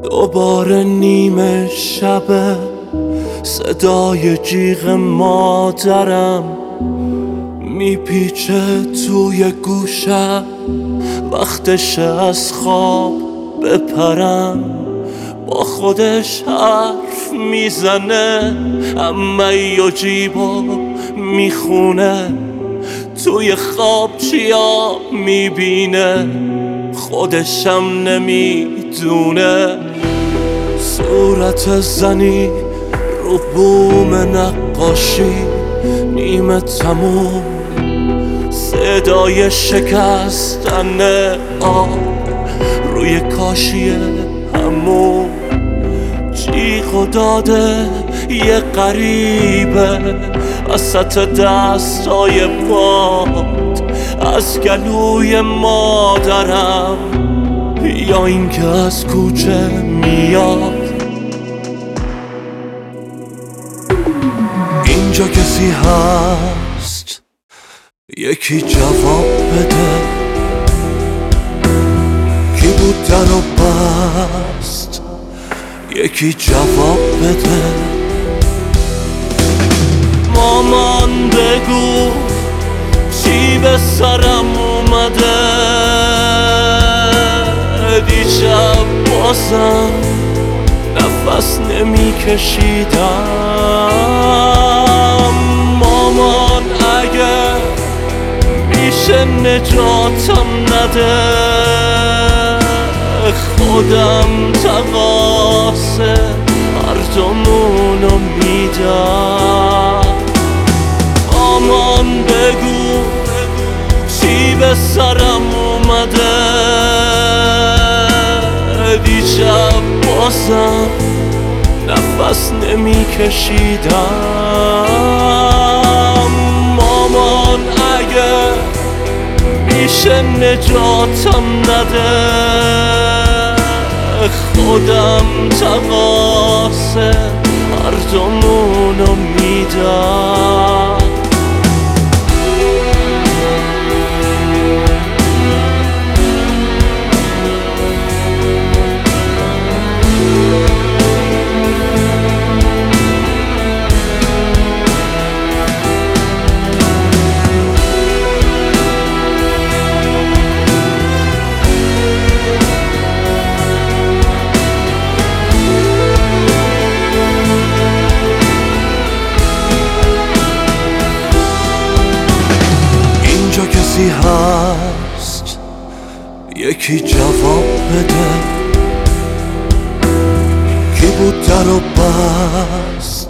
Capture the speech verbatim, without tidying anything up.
دوباره نیمه شبه، صدای جیغ مادرم میپیچه توی گوشم. وقتشه از خواب بپرم، با خودش حرف میزنه، عمه و جیبا میخونه، توی خواب چیا میبینه خودشم نمیدونه. صورت زنی رو بوم نقاشی نیمه تموم، صدای شکستن آب روی کاشی همون، جیغ و داده یه غریبه وسط دستای باد، از گلوی مادرم یا اینکه از کوچه میاد. اینجا کسی هست یکی جواب بده، کی بود درو بست یکی جواب بده. مامان بگو چی به سرم اومده، دیشب بازم نفس نمی کشیدم. مامان اگه میشه نجاتم نده، خودم تقاصه مردمونو میدم. مامان بگو چی به سرم اومده، دیشب بازم نفس نمی کشیدم. مامان اگه میشه نجاتم نده، خودم تقاصه مردمونو میدم. کسی هست یکی جواب بده، کی بود درو بست